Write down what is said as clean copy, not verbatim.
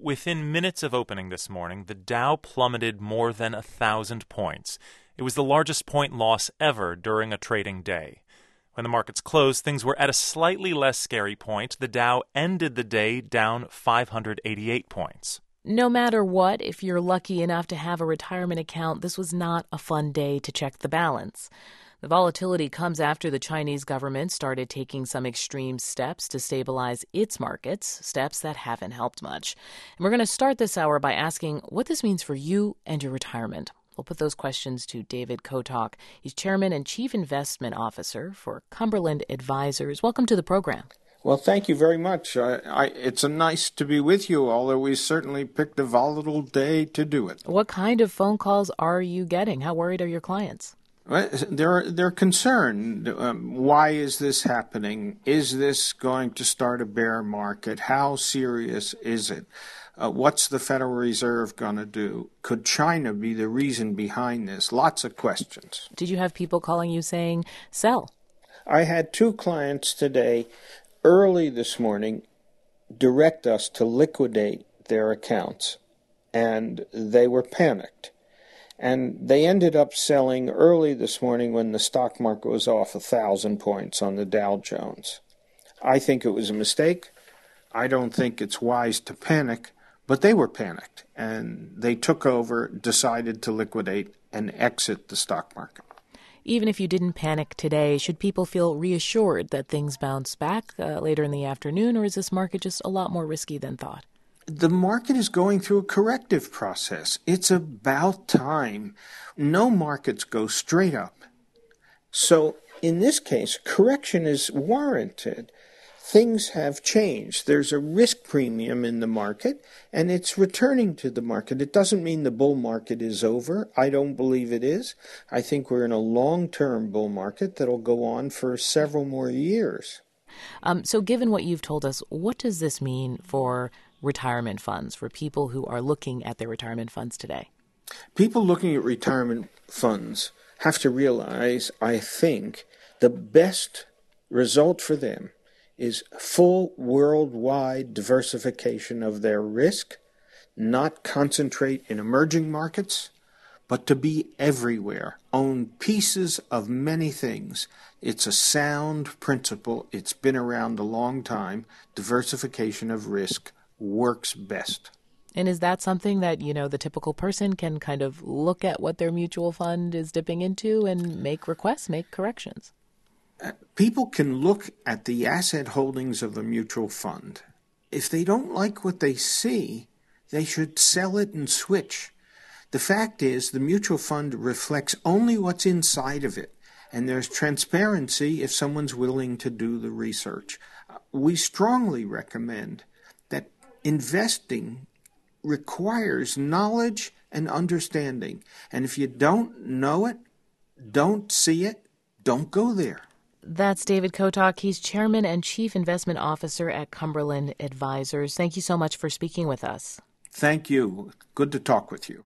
Within minutes of opening this morning, the Dow plummeted more than 1,000 points. It was the largest point loss ever during a trading day. When the markets closed, things were at a slightly less scary point. The Dow ended the day down 588 points. No matter what, if you're lucky enough to have a retirement account, this was not a fun day to check the balance. The volatility comes after the Chinese government started taking some extreme steps to stabilize its markets, steps that haven't helped much. And we're going to start this hour by asking what this means for you and your retirement. We'll put those questions to David Kotok. He's Chairman and Chief Investment Officer for Cumberland Advisors. Welcome to the program. Well, thank you very much. It's nice to be with you, although we certainly picked a volatile day to do it. What kind of phone calls are you getting? How worried are your clients? Well, they're concerned. Why is this happening? Is this going to start a bear market? How serious is it? What's the Federal Reserve going to do? Could China be the reason behind this? Lots of questions. Did you have people calling you saying, sell? I had two clients today, early this morning, direct us to liquidate their accounts, and they were panicked. And they ended up selling early this morning when the stock market was off 1,000 points on the Dow Jones. I think it was a mistake. I don't think it's wise to panic, but they were panicked, and they took over, decided to liquidate, and exit the stock market. Even if you didn't panic today, should people feel reassured that things bounce back later in the afternoon, or is this market just a lot more risky than thought? The market is going through a corrective process. It's about time. No markets go straight up. So in this case, correction is warranted. Things have changed. There's a risk premium in the market, and it's returning to the market. It doesn't mean the bull market is over. I don't believe it is. I think we're in a long-term bull market that'll go on for several more years. So given what you've told us, what does this mean for retirement funds, for people who are looking at their retirement funds today? People looking at retirement funds have to realize, I think, the best result for them is full worldwide diversification of their risk, not concentrate in emerging markets, but to be everywhere, own pieces of many things. It's a sound principle. It's been around a long time. Diversification of risk works best. And is that something that, the typical person can kind of look at what their mutual fund is dipping into and make requests, make corrections? People can look at the asset holdings of a mutual fund. If they don't like what they see, they should sell it and switch. The fact is, the mutual fund reflects only what's inside of it, and there's transparency if someone's willing to do the research. We strongly recommend that investing requires knowledge and understanding, and if you don't know it, don't see it, don't go there. That's David Kotok. He's Chairman and Chief Investment Officer at Cumberland Advisors. Thank you so much for speaking with us. Thank you. Good to talk with you.